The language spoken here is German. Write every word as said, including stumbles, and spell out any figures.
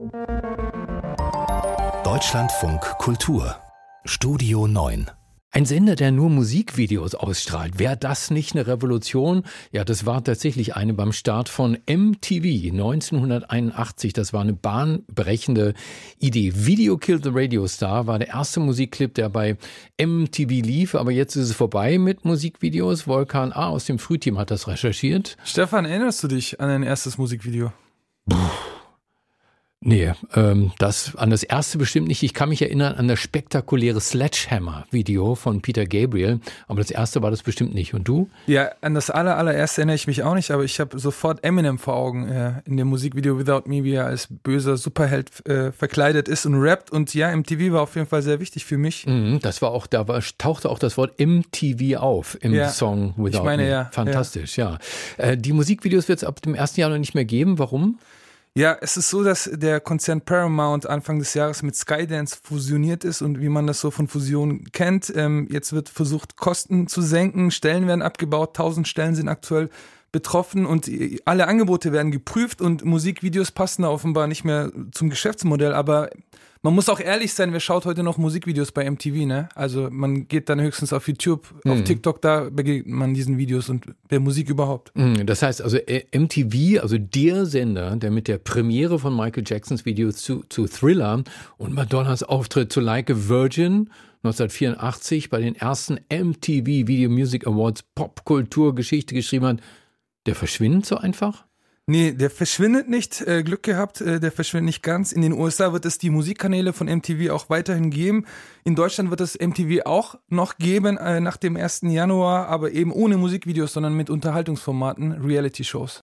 Deutschlandfunk Kultur Studio neun. Ein Sender, der nur Musikvideos ausstrahlt. Wäre das nicht eine Revolution? Ja, das war tatsächlich eine beim Start von M T V neunzehnhunderteinundachtzig. Das war eine bahnbrechende Idee. Video Killed the Radio Star war der erste Musikclip, der bei M T V lief. Aber jetzt ist es vorbei mit Musikvideos. Volkan A. aus dem Frühteam hat das recherchiert. Stefan, erinnerst du dich an dein erstes Musikvideo? Puh. Nee, ähm, das, an das erste bestimmt nicht. Ich kann mich erinnern an das spektakuläre Sledgehammer-Video von Peter Gabriel, aber das erste war das bestimmt nicht. Und du? Ja, an das aller, allererste erinnere ich mich auch nicht, aber ich habe sofort Eminem vor Augen äh, in dem Musikvideo Without Me, wie er als böser Superheld äh, verkleidet ist und rappt. Und ja, M T V war auf jeden Fall sehr wichtig für mich. Mhm, das war auch, da war, tauchte auch das Wort M T V auf im ja, Song Without ich meine, Me. Ja, Fantastisch, ja. ja. Äh, die Musikvideos wird es ab dem ersten Jahr noch nicht mehr geben. Warum? Ja, es ist so, dass der Konzern Paramount Anfang des Jahres mit Skydance fusioniert ist und wie man das so von Fusionen kennt, ähm, jetzt wird versucht, Kosten zu senken, Stellen werden abgebaut, tausend Stellen sind aktuell betroffen und alle Angebote werden geprüft und Musikvideos passen da offenbar nicht mehr zum Geschäftsmodell, aber man muss auch ehrlich sein, wer schaut heute noch Musikvideos bei M T V, ne? Also man geht dann höchstens auf YouTube, mhm. auf TikTok, da begegnet man diesen Videos und der Musik überhaupt. Das heißt also M T V, also der Sender, der mit der Premiere von Michael Jacksons Videos zu, zu Thriller und Madonnas Auftritt zu Like a Virgin neunzehnhundertvierundachtzig bei den ersten M T V Video Music Awards Popkulturgeschichte geschrieben hat, der verschwindet so einfach? Nee, der verschwindet nicht, äh, Glück gehabt, äh, der verschwindet nicht ganz. In den U S A wird es die Musikkanäle von M T V auch weiterhin geben. In Deutschland wird es M T V auch noch geben äh, nach dem ersten Januar, aber eben ohne Musikvideos, sondern mit Unterhaltungsformaten, Reality-Shows.